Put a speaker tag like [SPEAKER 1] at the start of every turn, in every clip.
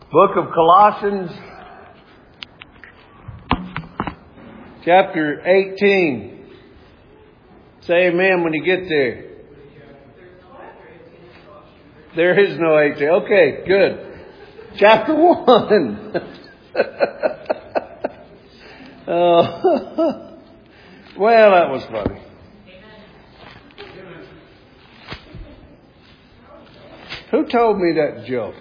[SPEAKER 1] Book of Colossians, chapter 18. Say amen when you get there. There is no 18. Okay, good. Chapter 1. Well, that was funny. Who told me that joke?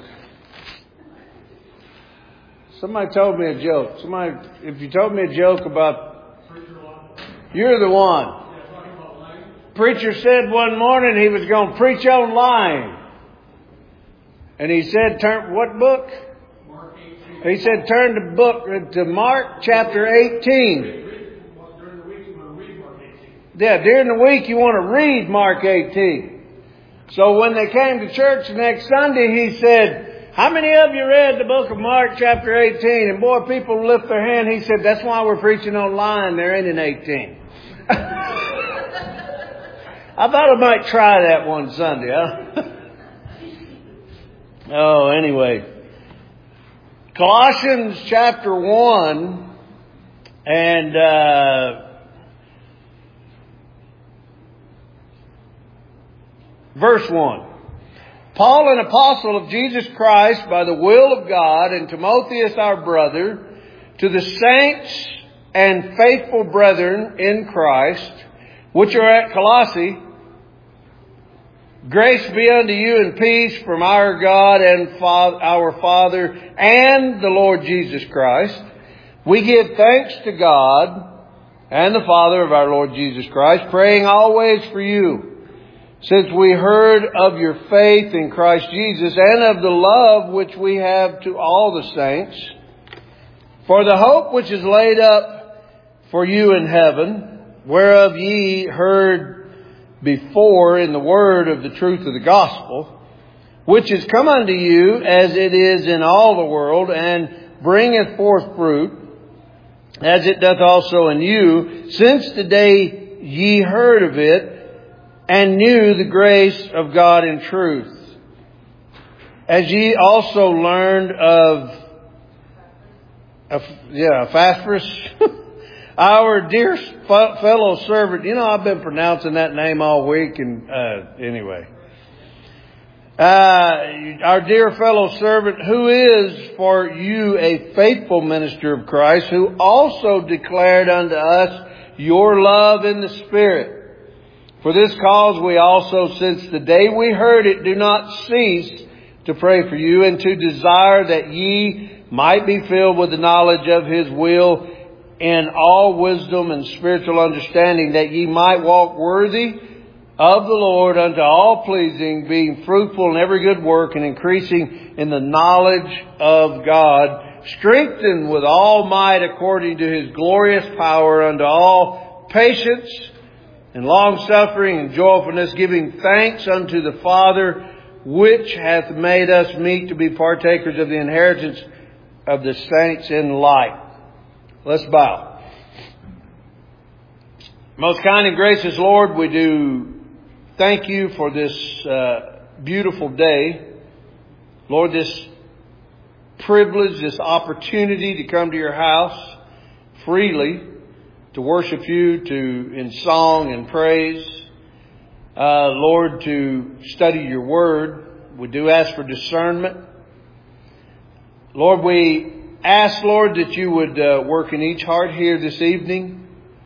[SPEAKER 1] Somebody told me a joke. If you told me a joke about... You're the one. Preacher said one morning he was going to preach on lying. And he said, what book? He said, turn to Mark chapter 18. Yeah, during the week you want to read Mark 18. So when they came to church the next Sunday, he said, how many of you read the book of Mark chapter 18? And boy, people lift their hand. He said, that's why we're preaching on lying. There ain't an 18. I thought I might try that one Sunday, huh? Oh, anyway. Colossians chapter 1 and verse 1. Paul, an apostle of Jesus Christ by the will of God, and Timotheus our brother, to the saints and faithful brethren in Christ, which are at Colossae, grace be unto you and peace from our God and our Father and the Lord Jesus Christ. We give thanks to God and the Father of our Lord Jesus Christ, praying always for you, since we heard of your faith in Christ Jesus and of the love which we have to all the saints, for the hope which is laid up for you in heaven, whereof ye heard before in the word of the truth of the gospel, which is come unto you as it is in all the world, and bringeth forth fruit, as it doth also in you, since the day ye heard of it, and knew the grace of God in truth. As ye also learned of Epaphras, our dear fellow servant. You know, I've been pronouncing that name all week, and anyway. Our dear fellow servant, who is for you a faithful minister of Christ, who also declared unto us your love in the Spirit. For this cause we also, since the day we heard it, do not cease to pray for you, and to desire that ye might be filled with the knowledge of His will in all wisdom and spiritual understanding, that ye might walk worthy of the Lord unto all pleasing, being fruitful in every good work, and increasing in the knowledge of God, strengthened with all might according to His glorious power, unto all patience and long-suffering and joyfulness, giving thanks unto the Father, which hath made us meet to be partakers of the inheritance of the saints in light. Let's bow. Most kind and gracious Lord, we do thank you for this beautiful day. Lord, this privilege, this opportunity to come to your house freely, to worship you, in song and praise. Lord, to study your word. We do ask for discernment. Lord, we ask, Lord, that you would work in each heart here this evening.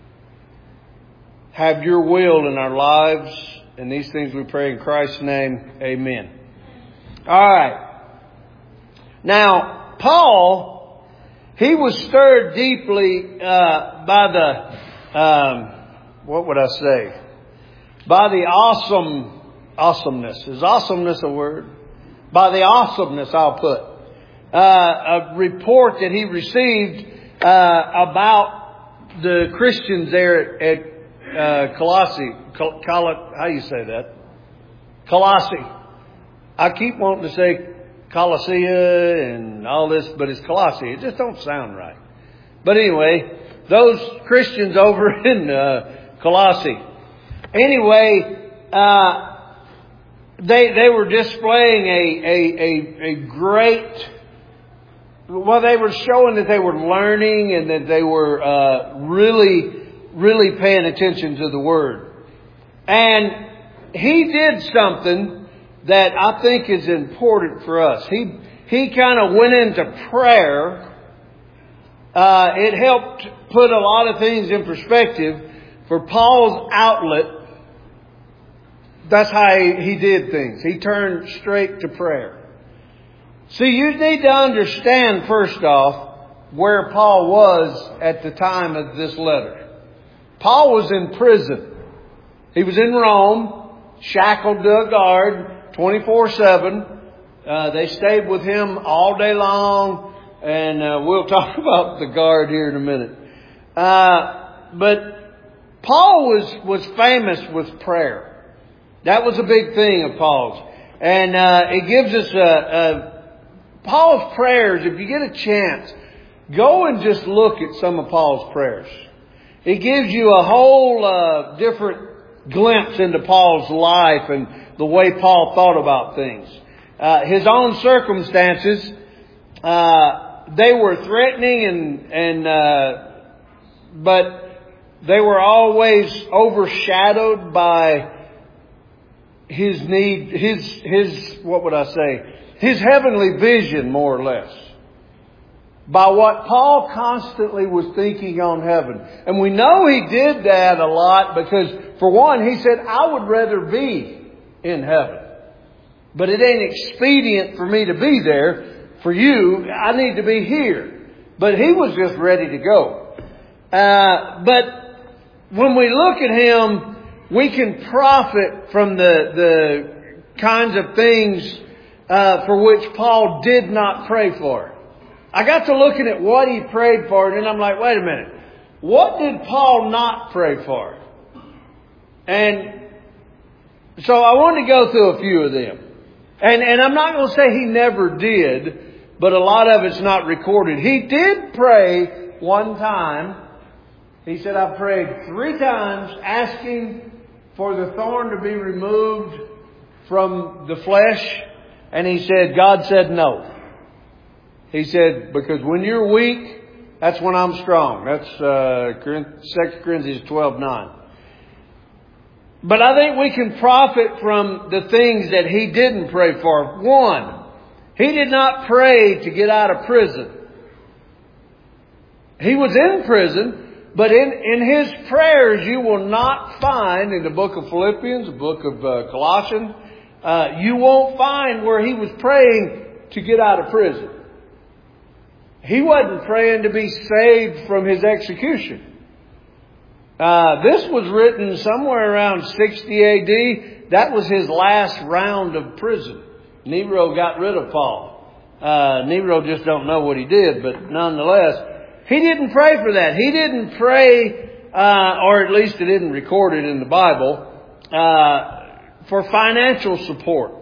[SPEAKER 1] Have your will in our lives. And these things we pray in Christ's name. Amen. All right. Now, Paul, he was stirred deeply by the, what would I say? By the awesomeness. Is awesomeness a word? By the awesomeness, I'll put. A report that he received about the Christians there at Colossae. How do you say that? Colossae. I keep wanting to say Colossia and all this, but it's Colossae. It just don't sound right. But anyway, those Christians over in Colossae. Anyway, they were displaying a great well, they were showing that they were learning and that they were really paying attention to the Word. And he did something that I think is important for us. He kind of went into prayer. It helped put a lot of things in perspective. For Paul's outlet, that's how he did things. He turned straight to prayer. See, you need to understand, first off, where Paul was at the time of this letter. Paul was in prison. He was in Rome, shackled to a guard, 24/7. They stayed with him all day long, and we'll talk about the guard here in a minute. But Paul was famous with prayer. That was a big thing of Paul's. And it gives us Paul's prayers. If you get a chance, go and just look at some of Paul's prayers. It gives you a whole different glimpse into Paul's life and the way Paul thought about things. His own circumstances, they were threatening but they were always overshadowed by his need, his heavenly vision, more or less. By what Paul constantly was thinking on heaven. And we know he did that a lot because, for one, he said, I would rather be in heaven. But it ain't expedient for me to be there. For you, I need to be here. But he was just ready to go. But when we look at him, we can profit from the kinds of things for which Paul did not pray for. I got to looking at what he prayed for, and then I'm like, wait a minute. What did Paul not pray for? And so I wanted to go through a few of them. And I'm not going to say he never did, but a lot of it's not recorded. He did pray one time. He said, I prayed 3 times asking for the thorn to be removed from the flesh. And he said, God said no. He said, because when you're weak, that's when I'm strong. That's 2 Corinthians 12:9. But I think we can profit from the things that he didn't pray for. One, he did not pray to get out of prison. He was in prison, but in his prayers you will not find, in the book of Philippians, the book of Colossians, you won't find where he was praying to get out of prison. He wasn't praying to be saved from his execution. This was written somewhere around 60 AD. That was his last round of prison. Nero got rid of Paul. Nero just don't know what he did, but nonetheless, he didn't pray for that. He didn't pray, or at least it isn't recorded in the Bible, for financial support.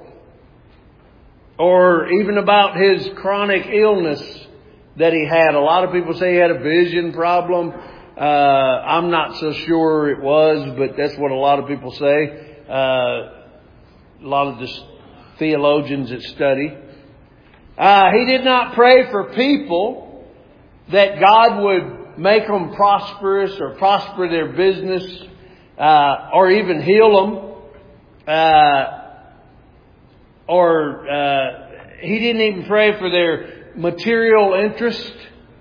[SPEAKER 1] Or even about his chronic illness that he had. A lot of people say he had a vision problem. I'm not so sure it was, but that's what a lot of people say. A lot of the theologians that study. He did not pray for people that God would make them prosperous or prosper their business, or even heal them. He didn't even pray for their material interest.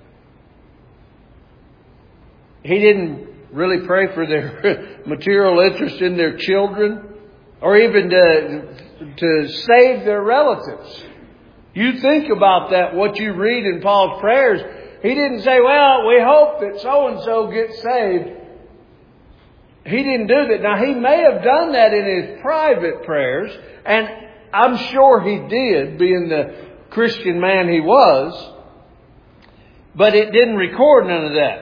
[SPEAKER 1] He didn't really pray for their material interest in their children, or even to save their relatives. You think about that, what you read in Paul's prayers. He didn't say, well, we hope that so-and-so gets saved. He didn't do that. Now, he may have done that in his private prayers, and I'm sure he did, being the Christian man he was. But it didn't record none of that.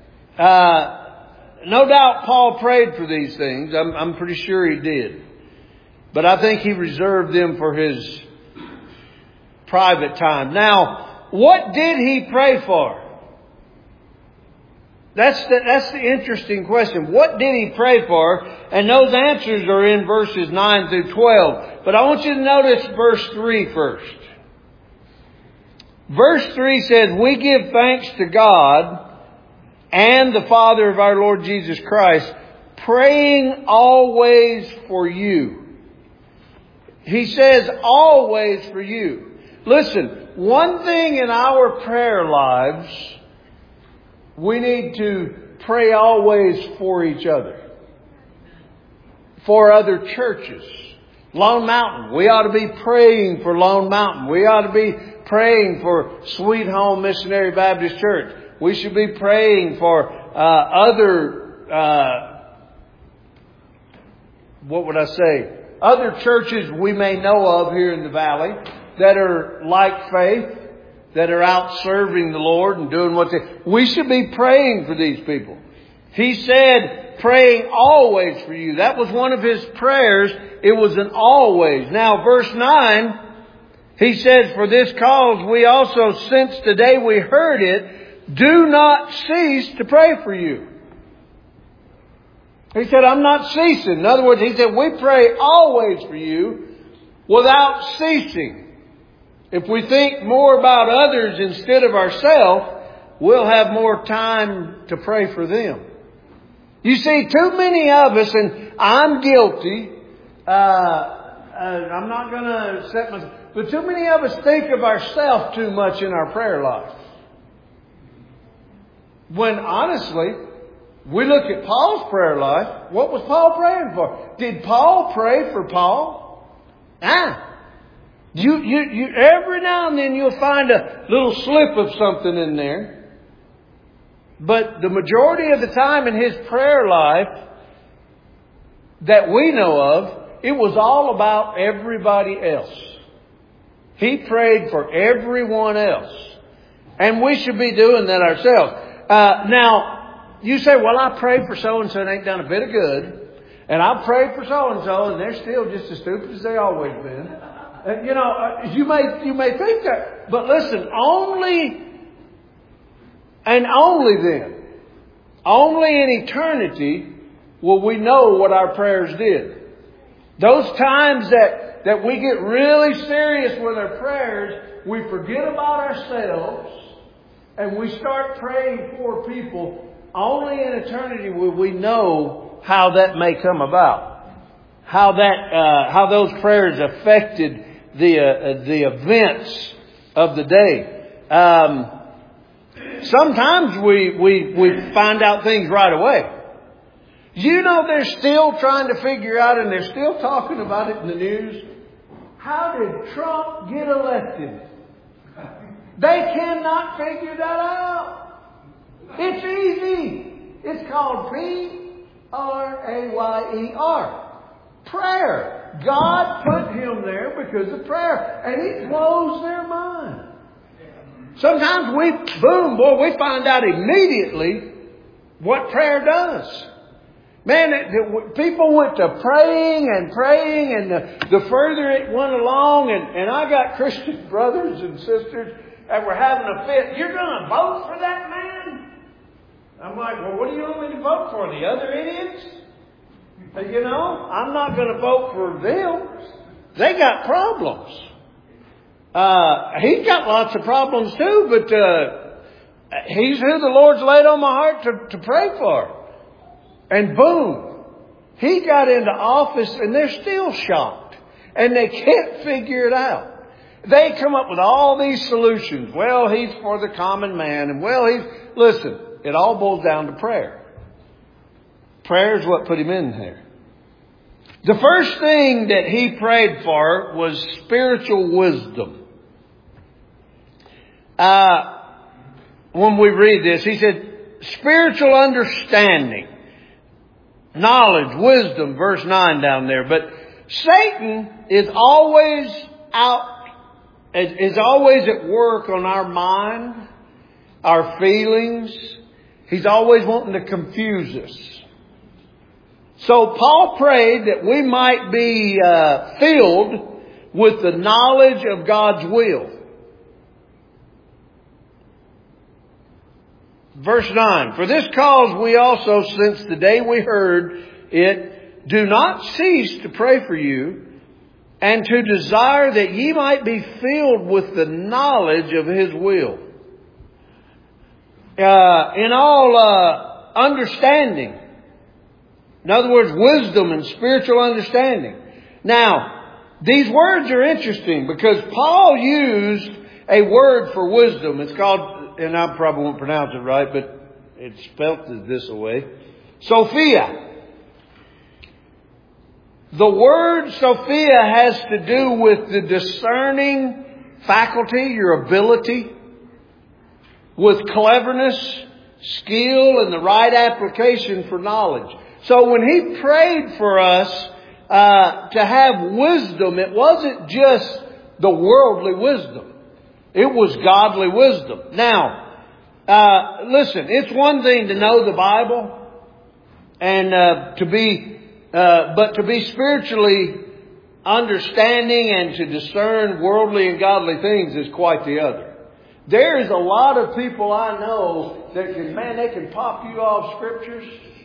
[SPEAKER 1] No doubt Paul prayed for these things. I'm pretty sure he did. But I think he reserved them for his private time. Now, what did he pray for? That's the interesting question. What did he pray for? And those answers are in verses 9 through 12. But I want you to notice verse 3 first. Verse 3 says, we give thanks to God and the Father of our Lord Jesus Christ, praying always for you. He says always for you. Listen, one thing in our prayer lives, we need to pray always for each other. For other churches. Lone Mountain, we ought to be praying for Lone Mountain. We ought to be praying for Sweet Home Missionary Baptist Church. We should be praying for other churches we may know of here in the valley that are like faith, that are out serving the Lord and doing what they... We should be praying for these people. He said, praying always for you. That was one of His prayers. It was an always. Now, verse 9, He says, for this cause we also, since the day we heard it, do not cease to pray for you. He said, I'm not ceasing. In other words, He said, we pray always for you without ceasing. If we think more about others instead of ourselves, we'll have more time to pray for them. You see, too many of us, and I'm guilty, I'm not going to set myself, but too many of us think of ourselves too much in our prayer life. When honestly, we look at Paul's prayer life, what was Paul praying for? Did Paul pray for Paul? You every now and then you'll find a little slip of something in there. But the majority of the time in his prayer life that we know of, it was all about everybody else. He prayed for everyone else. And we should be doing that ourselves. Now, you say, well, I prayed for so-and-so and ain't done a bit of good. And I prayed for so-and-so and they're still just as stupid as they always been. You may think that. But listen, only then, only in eternity will we know what our prayers did. Those times that we get really serious with our prayers, we forget about ourselves and we start praying for people. Only in eternity will we know how that may come about. How those prayers affected the events of the day. Sometimes we find out things right away. You know they're still trying to figure out, and they're still talking about it in the news. How did Trump get elected? They cannot figure that out. It's easy. It's called Prayer. Prayer. God put him there because of prayer. And it blows their mind. Sometimes we find out immediately what prayer does. Man, people went to praying, and the further it went along, and I got Christian brothers and sisters that were having a fit. You're going to vote for that man? I'm like, well, what do you want me to vote for? The other idiots? I'm not going to vote for them. They got problems. He's got lots of problems too, but he's who the Lord's laid on my heart to pray for. And boom, he got into office and they're still shocked. And they can't figure it out. They come up with all these solutions. Well, he's for the common man. And listen, it all boils down to prayer. Prayer is what put him in there. The first thing that he prayed for was spiritual wisdom. When we read this, he said, spiritual understanding, knowledge, wisdom, verse 9 down there. But Satan is always at work on our mind, our feelings. He's always wanting to confuse us. So Paul prayed that we might be filled with the knowledge of God's will. Verse 9, for this cause we also, since the day we heard it, do not cease to pray for you and to desire that ye might be filled with the knowledge of His will. In all understanding. In other words, wisdom and spiritual understanding. Now, these words are interesting because Paul used a word for wisdom. It's called, and I probably won't pronounce it right, but it's spelled this way, Sophia. The word Sophia has to do with the discerning faculty, your ability, with cleverness, skill, and the right application for knowledge. So when he prayed for us to have wisdom, it wasn't just the worldly wisdom. It was godly wisdom. Now, listen, it's one thing to know the Bible and but to be spiritually understanding and to discern worldly and godly things is quite the other. There is a lot of people I know that they can pop you off scriptures,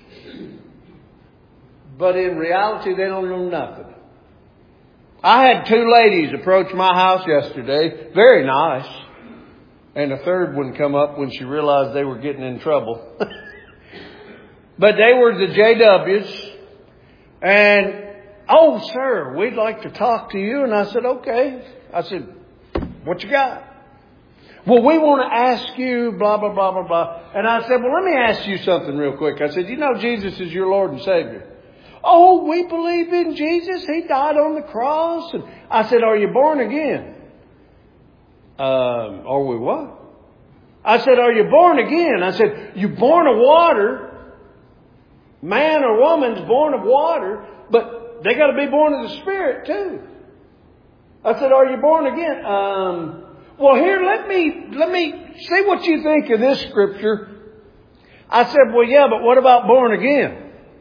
[SPEAKER 1] but in reality they don't know nothing. I had 2 ladies approach my house yesterday, very nice, and a third one come up when she realized they were getting in trouble. But they were the JWs. And, "Oh, sir, we'd like to talk to you." And I said, "Okay." I said, "What you got?" "Well, we want to ask you blah, blah, blah, blah, blah." And I said, "Well, let me ask you something real quick." I said, "You know Jesus is your Lord and Savior?" "Oh, we believe in Jesus. He died on the cross." And I said, "Are you born again?" "Are we what?" I said, "Are you born again?" I said, "You born of water. Man or woman's born of water, but they got to be born of the Spirit too." I said, "Are you born again?" "Well, here, let me see what you think of this scripture." I said, "Well, yeah, but what about born again?"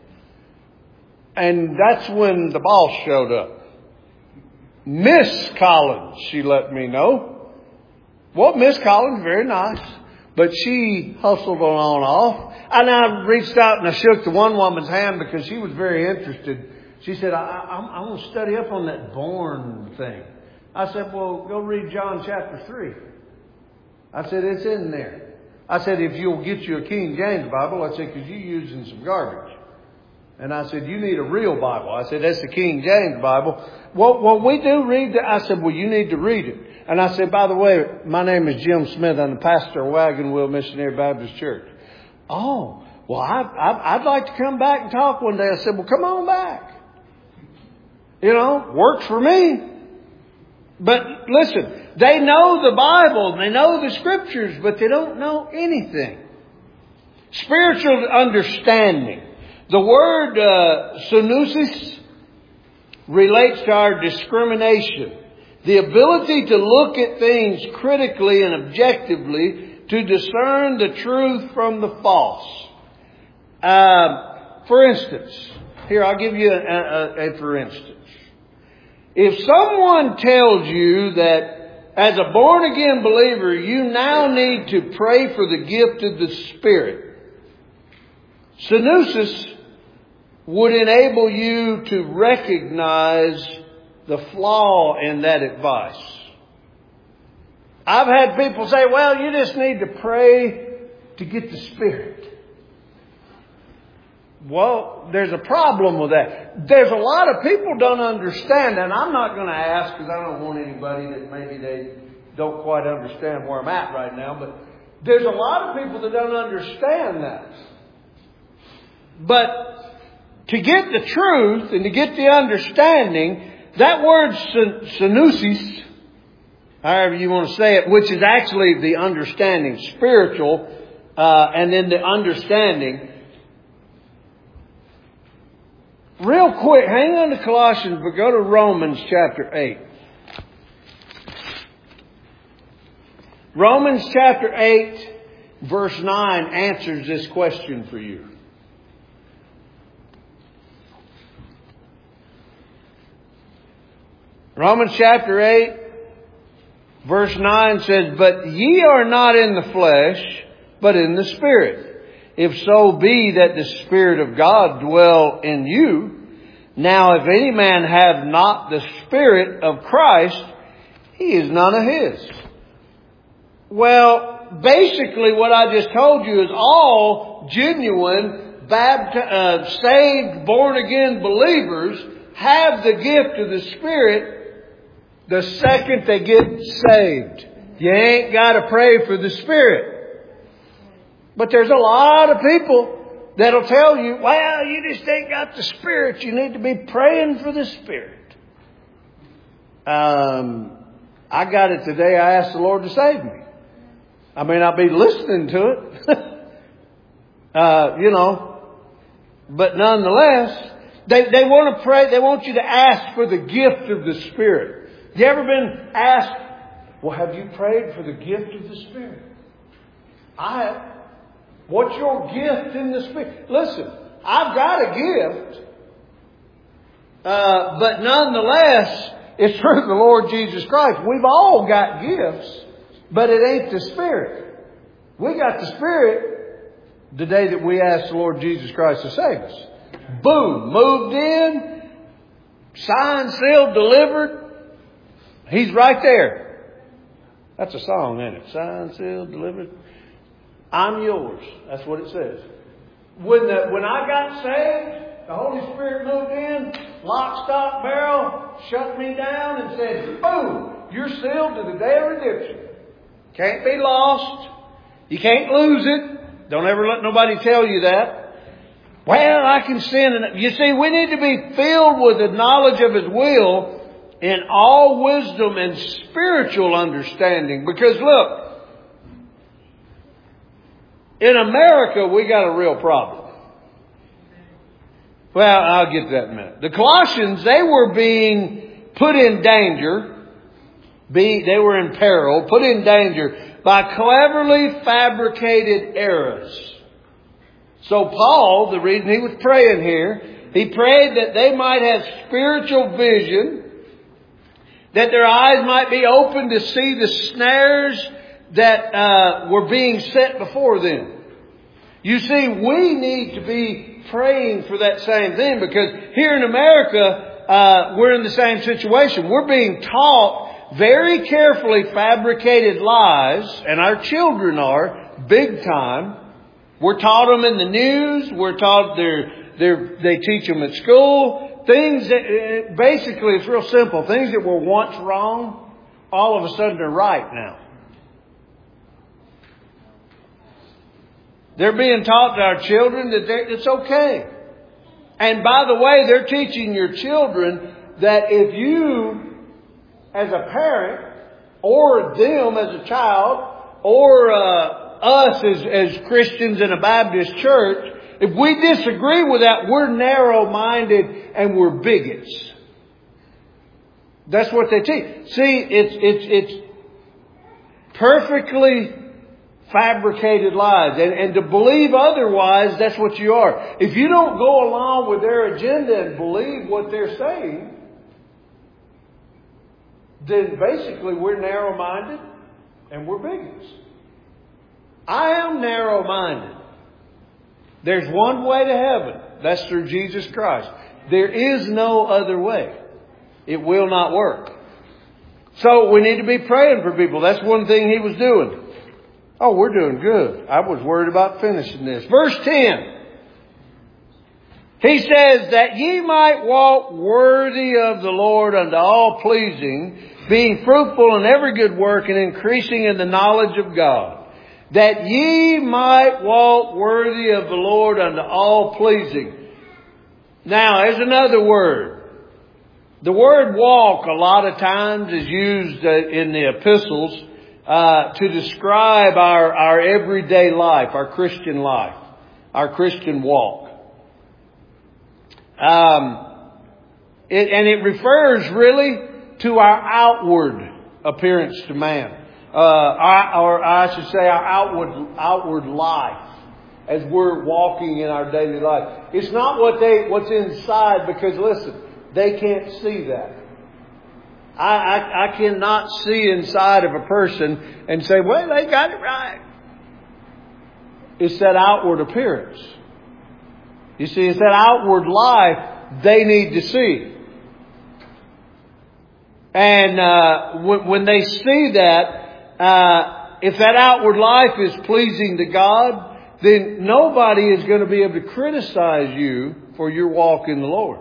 [SPEAKER 1] And that's when the boss showed up. "Miss Collins," she let me know. Well, Miss Collins, very nice. But she hustled on off. And I reached out and I shook the one woman's hand because she was very interested. She said, I want to study up on that born thing. I said, "Well, go read John chapter 3. I said, "It's in there." I said, "If you'll get you a King James Bible," I said, "because you're using some garbage." And I said, "You need a real Bible." I said, "That's the King James Bible." Well, we do read that. I said, "Well, you need to read it." And I said, "By the way, my name is Jim Smith. I'm the pastor of Wagon Wheel Missionary Baptist Church." "Oh, well, I'd like to come back and talk one day." I said, "Well, come on back. You know, works for me." But listen, they know the Bible, they know the scriptures, but they don't know anything. Spiritual understanding. The word synousis relates to our discrimination. The ability to look at things critically and objectively to discern the truth from the false. For instance, here I'll give you a for instance. If someone tells you that as a born again believer, you now need to pray for the gift of the Spirit, synousis would enable you to recognize the flaw in that advice. I've had people say, "Well, you just need to pray to get the Spirit." Well, there's a problem with that. There's a lot of people don't understand, and I'm not going to ask because I don't want anybody that maybe they don't quite understand where I'm at right now, but there's a lot of people that don't understand that. But to get the truth and to get the understanding, that word synousis, however you want to say it, which is actually the understanding, spiritual, and then the understanding. Real quick, hang on to Colossians, but go to Romans chapter 8. Romans chapter 8, verse 9 answers this question for you. Romans chapter 8, verse 9 says, "But ye are not in the flesh, but in the Spirit. If so be that the Spirit of God dwell in you. Now, if any man have not the Spirit of Christ, he is none of His. Well, basically what I just told you is all genuine, saved, born-again believers have the gift of the Spirit the second they get saved. You ain't got to pray for the Spirit. But there's a lot of people that'll tell you, well, you just ain't got the Spirit. You need to be praying for the Spirit. I got it today. I asked the Lord to save me. I may not be listening to it. But nonetheless, they want to pray. They want you to ask for the gift of the Spirit. You ever been asked, well, have you prayed for the gift of the Spirit? I have. What's your gift in the Spirit? Listen, I've got a gift. But nonetheless, it's through the Lord Jesus Christ. We've all got gifts, but it ain't the Spirit. We got the Spirit the day that we asked the Lord Jesus Christ to save us. Boom, moved in, signed, sealed, delivered. He's right there. That's a song, isn't it? Signed, sealed, delivered. I'm yours. That's what it says. When I got saved, the Holy Spirit moved in, lock, stock, barrel, shut me down and said, boom, you're sealed to the day of redemption. Can't be lost. You can't lose it. Don't ever let nobody tell you that. Well, I can sin. You see, we need to be filled with the knowledge of His will in all wisdom and spiritual understanding. Because look, in America, we got a real problem. Well, I'll get to that in a minute. The Colossians, they were being put in danger. They were in peril, put in danger by cleverly fabricated errors. So Paul, the reason he was praying here, he prayed that they might have spiritual vision, that their eyes might be open to see the snares that were being set before them. You see, we need to be praying for that same thing, because here in America, we're in the same situation. We're being taught very carefully fabricated lies, and our children are big time. We're taught them in the news. We're taught they teach them at school. Things that, basically, it's real simple. Things that were once wrong, all of a sudden are right now. They're being taught to our children that it's okay. And by the way, they're teaching your children that if you, as a parent, or them as a child, or us as Christians in a Baptist church, if we disagree with that, we're narrow-minded and we're bigots. That's what they teach. See, it's perfectly fabricated lies. And to believe otherwise, that's what you are. If you don't go along with their agenda and believe what they're saying, then basically we're narrow-minded and we're bigots. I am narrow-minded. There's one way to heaven. That's through Jesus Christ. There is no other way. It will not work. So we need to be praying for people. That's one thing he was doing. Oh, we're doing good. I was worried about finishing this. Verse 10. He says, that ye might walk worthy of the Lord unto all pleasing, being fruitful in every good work and increasing in the knowledge of God. That ye might walk worthy of the Lord unto all pleasing. Now, there's another word. The word walk a lot of times is used in the epistles to describe our everyday life, our Christian life, our Christian walk. It refers really to our outward appearance to man. Or I should say our outward life as we're walking in our daily life. It's not what's inside, because listen, they can't see that. I cannot see inside of a person and say, well, they got it right. It's that outward appearance. You see, it's that outward life they need to see. And when they see that, if that outward life is pleasing to God, then nobody is going to be able to criticize you for your walk in the Lord.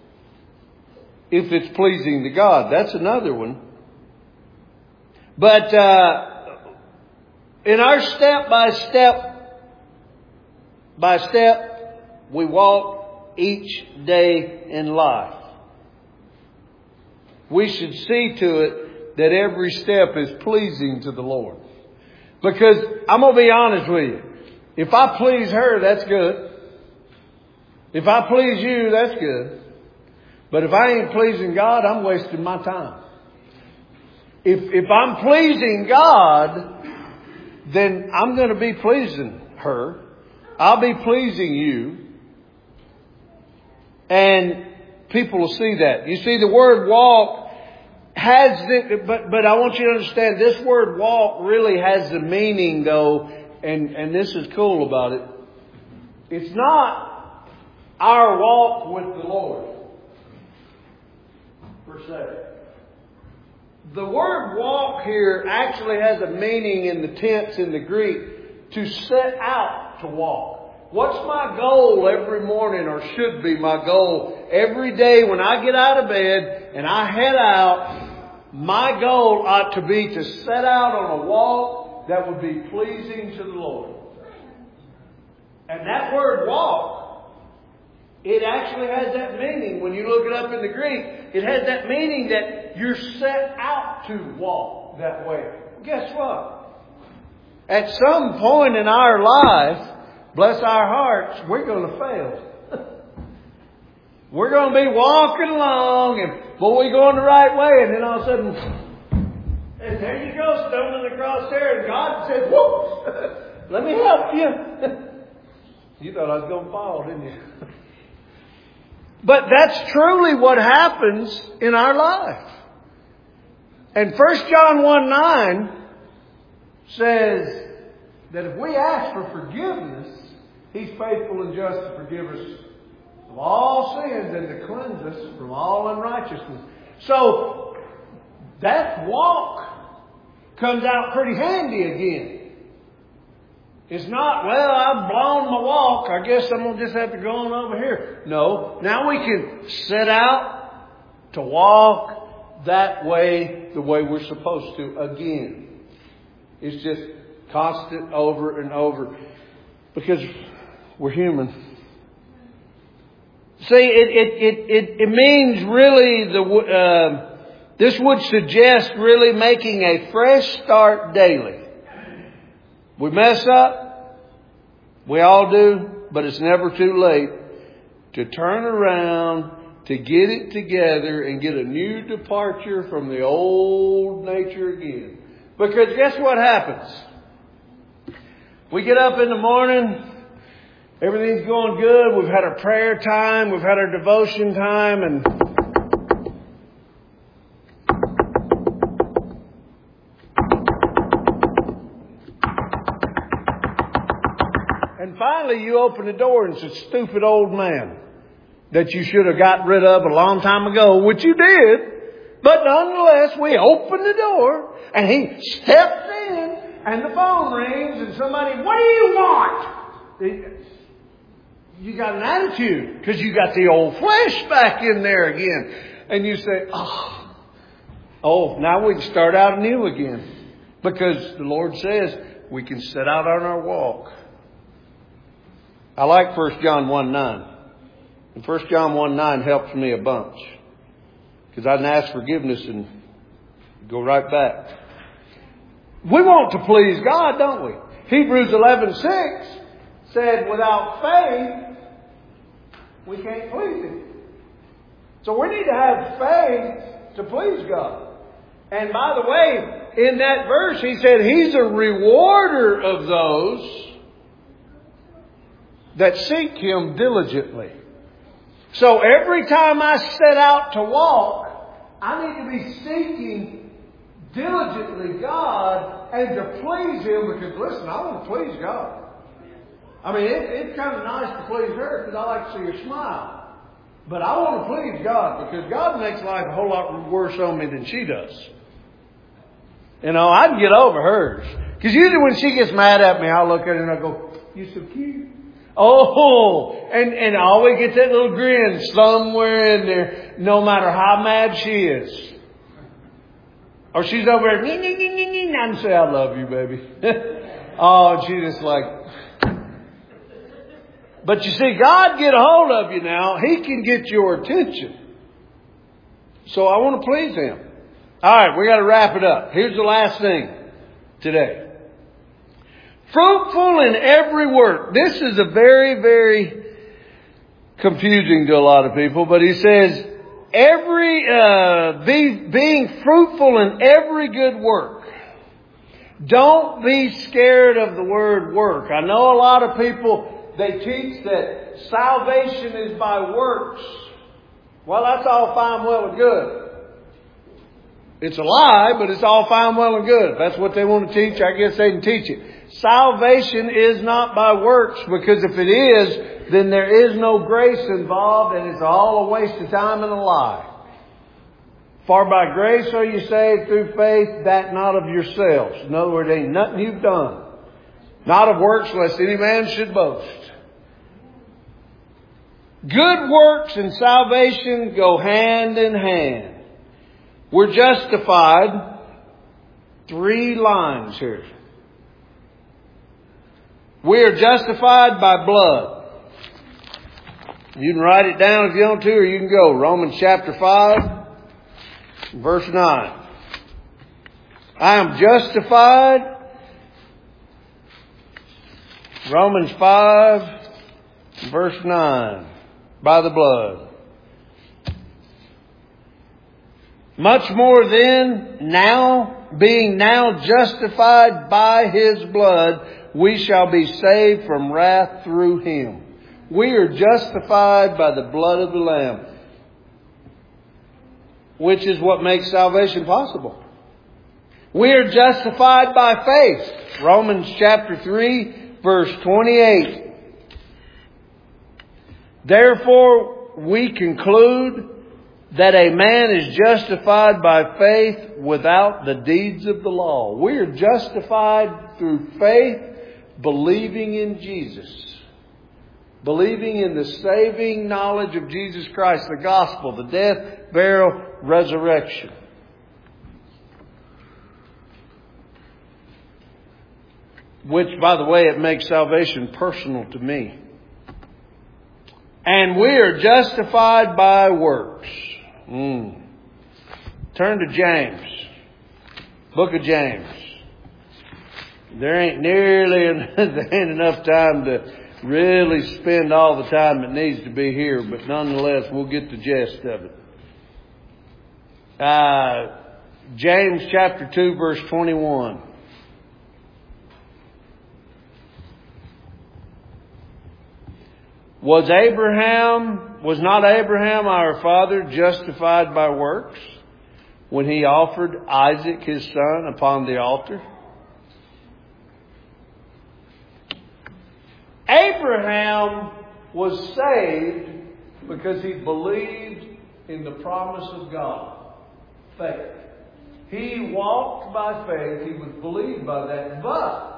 [SPEAKER 1] If it's pleasing to God. That's another one. But in our step by step, we walk each day in life. We should see to it that every step is pleasing to the Lord. Because I'm going to be honest with you. If I please her, that's good. If I please you, that's good. But if I ain't pleasing God, I'm wasting my time. If I'm pleasing God, then I'm going to be pleasing her. I'll be pleasing you. And people will see that. You see, the word walk has the, but I want you to understand this word walk really has the meaning though, and this is cool about it. It's not our walk with the Lord, per se. The word walk here actually has a meaning in the tense in the Greek to set out to walk. What's my goal every morning, or should be my goal every day when I get out of bed and I head out? My goal ought to be to set out on a walk that would be pleasing to the Lord. And that word walk, it actually has that meaning. When you look it up in the Greek, it has that meaning that you're set out to walk that way. Guess what? At some point in our life, bless our hearts, we're going to fail. We're going to be walking along and, boy, we're going the right way. And then all of a sudden, and there you go, stumbling across there. And God said, whoops, let me help you. You thought I was going to fall, didn't you? But that's truly what happens in our life. And 1 John 1:9 says that if we ask for forgiveness, He's faithful and just to forgive us of all sins and to cleanse us from all unrighteousness. So that walk comes out pretty handy again. It's not, well, I've blown my walk. I guess I'm going to just have to go on over here. No. Now we can set out to walk that way, the way we're supposed to again. It's just constant over and over. Because we're human. See, it means really, this would suggest really making a fresh start daily. We mess up. We all do. But it's never too late to turn around, to get it together and get a new departure from the old nature again. Because guess what happens? We get up in the morning. Everything's going good. We've had our prayer time. We've had our devotion time. And finally you open the door and it's a stupid old man that you should have got rid of a long time ago, which you did. But nonetheless, we open the door and he steps in and the phone rings and somebody, what do you want? You got an attitude because you got the old flesh back in there again. And you say, now we can start out anew again. Because the Lord says we can set out on our walk. I like 1 John 1:9. And 1 John 1:9 helps me a bunch. Because I can ask forgiveness and go right back. We want to please God, don't we? Hebrews 11:6 said without faith, we can't please Him. So we need to have faith to please God. And by the way, in that verse, He said He's a rewarder of those that seek Him diligently. So every time I set out to walk, I need to be seeking diligently God and to please Him. Because listen, I want to please God. I mean, it's kind of nice to please her because I like to see her smile. But I want to please God because God makes life a whole lot worse on me than she does. You know, I can get over hers. Because usually when she gets mad at me, I'll look at her and I'll go, "You're so cute." Oh, and I always get that little grin somewhere in there, no matter how mad she is. Or she's over there, and say, "I love you, baby." Oh, and she's just like... But you see, God get a hold of you now. He can get your attention. So I want to please Him. All right, we got to wrap it up. Here's the last thing today. Fruitful in every work. This is a very, very confusing to a lot of people. But he says, being fruitful in every good work. Don't be scared of the word work. I know a lot of people... They teach that salvation is by works. Well, that's all fine, well, and good. It's a lie, but it's all fine, well, and good. If that's what they want to teach, I guess they can teach it. Salvation is not by works, because if it is, then there is no grace involved, and it's all a waste of time and a lie. For by grace are you saved through faith, that not of yourselves. In other words, ain't nothing you've done. Not of works, lest any man should boast. Good works and salvation go hand in hand. We're justified. 3 lines here. We are justified by blood. You can write it down if you want to, or you can go. Romans chapter 5, verse 9. I am justified. Romans 5, verse 9. By the blood. Much more then, being now justified by His blood, we shall be saved from wrath through Him. We are justified by the blood of the Lamb, which is what makes salvation possible. We are justified by faith. Romans chapter 3, verse 28. Therefore, we conclude that a man is justified by faith without the deeds of the law. We are justified through faith, believing in Jesus. Believing in the saving knowledge of Jesus Christ, the gospel, the death, burial, resurrection. Which, by the way, it makes salvation personal to me. And we are justified by works. Turn to James. Book of James. There ain't enough time to really spend all the time it needs to be here, but nonetheless, we'll get the gist of it. James chapter 2, verse 21. Was not Abraham our father justified by works when he offered Isaac his son upon the altar? Abraham was saved because he believed in the promise of God. Faith. He walked by faith. He was believed by that. But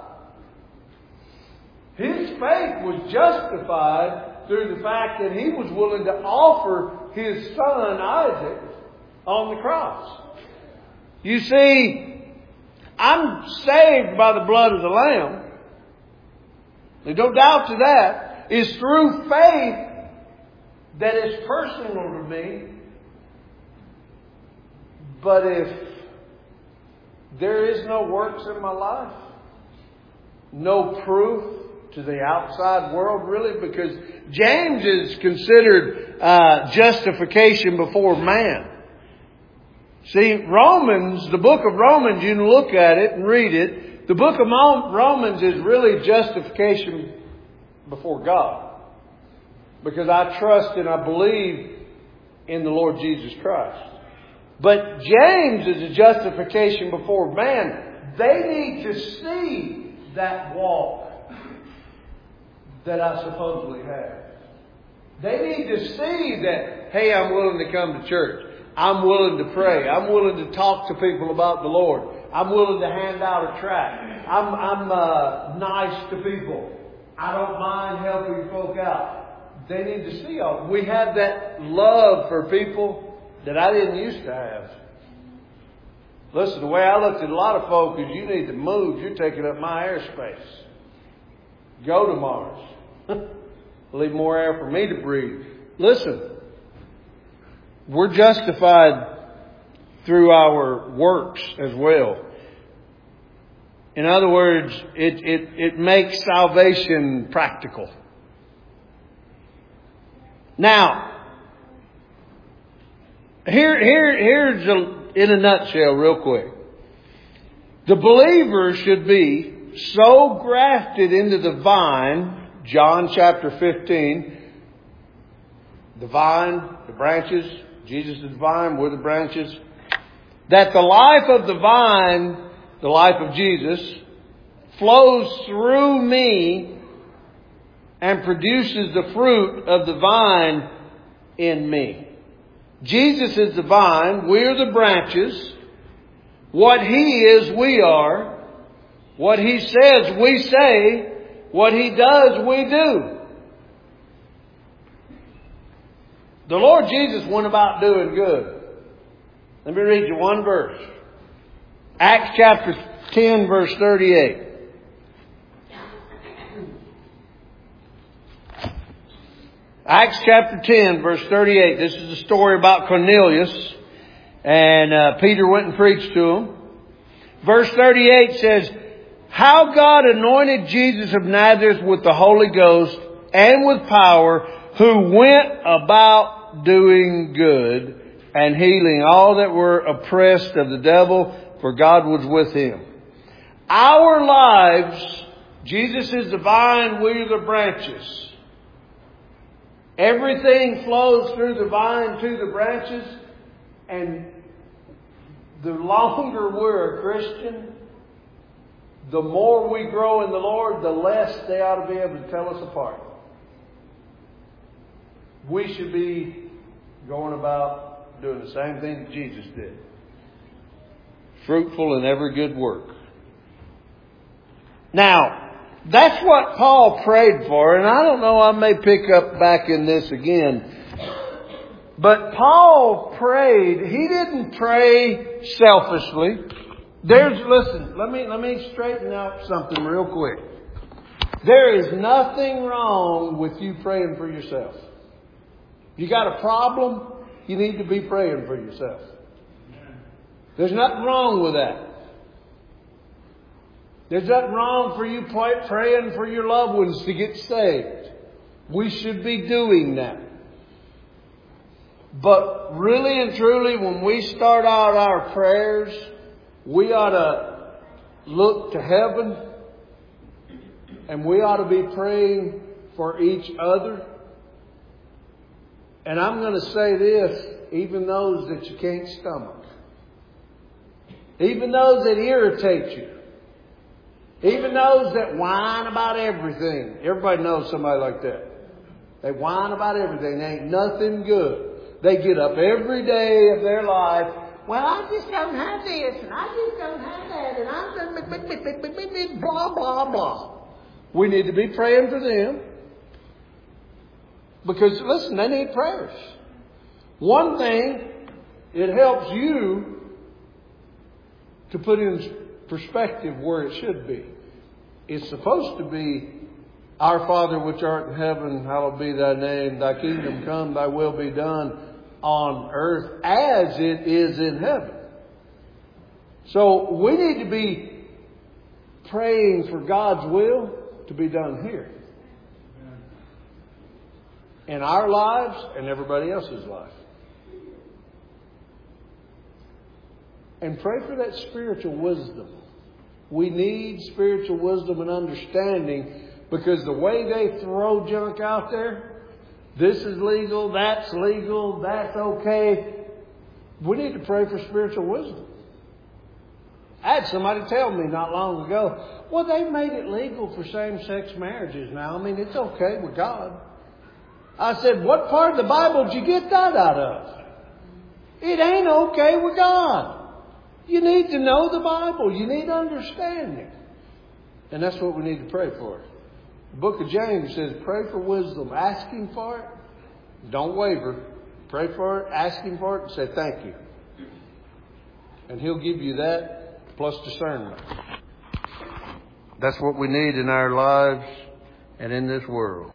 [SPEAKER 1] his faith was justified through the fact that he was willing to offer his son Isaac on the cross. You see, I'm saved by the blood of the Lamb. There's no doubt to that. It's through faith that is personal to me. But if there is no works in my life, no proof to the outside world, really, because James is considered justification before man. See, the book of Romans, you can look at it and read it. The book of Romans is really justification before God. Because I trust and I believe in the Lord Jesus Christ. But James is a justification before man. They need to see that walk that I supposedly have. They need to see that hey, I'm willing to come to church. I'm willing to pray. I'm willing to talk to people about the Lord. I'm willing to hand out a tract. I'm nice to people. I don't mind helping folk out. They need to see all. We have that love for people that I didn't used to have. Listen, the way I looked at a lot of folk is you need to move. You're taking up my airspace. Go to Mars. Leave more air for me to breathe. Listen, we're justified through our works as well. In other words, it makes salvation practical. Now, here's in a nutshell real quick. The believer should be so grafted into the vine, John chapter 15, the vine, the branches, Jesus is the vine, we're the branches, that the life of the vine, the life of Jesus, flows through me and produces the fruit of the vine in me. Jesus is the vine, we're the branches. What He is, we are. What He says, we say. What He does, we do. The Lord Jesus went about doing good. Let me read you one verse. Acts chapter 10, verse 38. Acts chapter 10, verse 38. This is a story about Cornelius. And Peter went and preached to him. Verse 38 says, how God anointed Jesus of Nazareth with the Holy Ghost and with power, who went about doing good and healing all that were oppressed of the devil, for God was with Him. Our lives, Jesus is the vine, we are the branches. Everything flows through the vine to the branches. And the longer we're a Christian, the more we grow in the Lord, the less they ought to be able to tell us apart. We should be going about doing the same thing that Jesus did. Fruitful in every good work. Now, that's what Paul prayed for, and I don't know, I may pick up back in this again. But Paul prayed, he didn't pray selfishly. Listen, let me straighten out something real quick. There is nothing wrong with you praying for yourself. You got a problem, you need to be praying for yourself. There's nothing wrong with that. There's nothing wrong for you praying for your loved ones to get saved. We should be doing that. But really and truly, when we start out our prayers, we ought to look to heaven and we ought to be praying for each other. And I'm going to say this, even those that you can't stomach, even those that irritate you, even those that whine about everything. Everybody knows somebody like that. They whine about everything. They ain't nothing good. They get up every day of their life. Well, I just don't have this, and I just don't have that, and I'm blah, blah, blah. We need to be praying for them. Because, listen, they need prayers. One thing, it helps you to put in perspective where it should be. It's supposed to be, Our Father which art in heaven, hallowed be thy name. Thy kingdom come, thy will be done on earth as it is in heaven. So we need to be praying for God's will to be done here. In our lives and everybody else's life. And pray for that spiritual wisdom. We need spiritual wisdom and understanding, because the way they throw junk out there, this is legal, that's okay. We need to pray for spiritual wisdom. I had somebody tell me not long ago, well, they made it legal for same-sex marriages now. I mean, it's okay with God. I said, what part of the Bible did you get that out of? It ain't okay with God. You need to know the Bible. You need understanding. And that's what we need to pray for. The book of James says, pray for wisdom. Ask Him for it. Don't waver. Pray for it. Ask Him for it. And say thank you. And He'll give you that plus discernment. That's what we need in our lives and in this world.